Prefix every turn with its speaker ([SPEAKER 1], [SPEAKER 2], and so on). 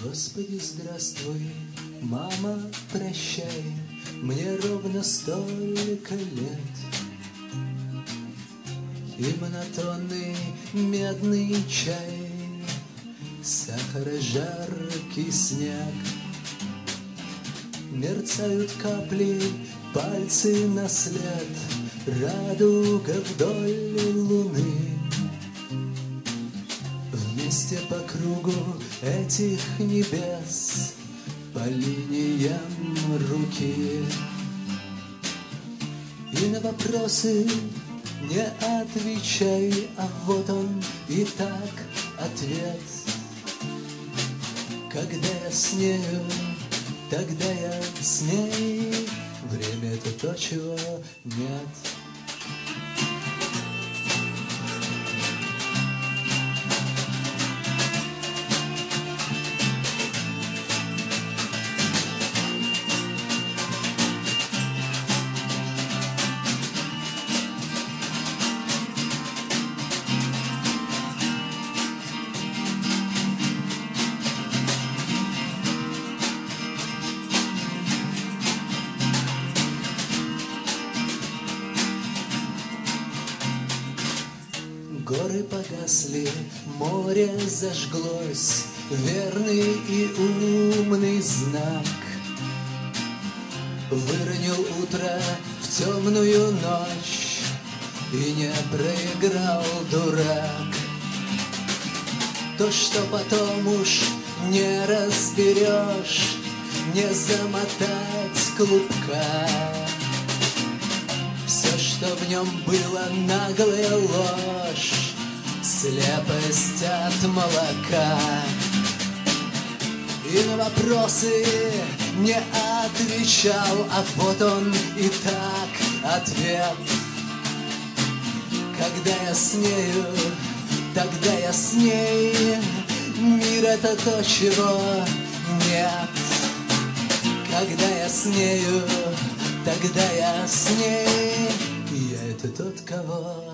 [SPEAKER 1] Господи, здравствуй, мама, прощай, мне ровно столько лет. И монотонный медный чай, сахара жаркий снег. Мерцают капли, пальцы на след, радуга вдоль луны. Вместе по кругу этих небес, по линиям руки. И на вопросы не отвечай, а вот он и так ответ. Когда я с нею, тогда я с ней. Время — это то, чего нет. Горы погасли, море зажглось, верный и умный знак. Выронил утро в темную ночь и не проиграл дурак. То, что потом уж не разберешь, не замотать клубка. Все, что в нем было, наглая ложь, слепость от молока. И на вопросы не отвечал, а вот он и так ответ. Когда я с нею, тогда я с ней. Мир — это то, чего нет. Когда я с нею, тогда я с ней. Я — это тот, кого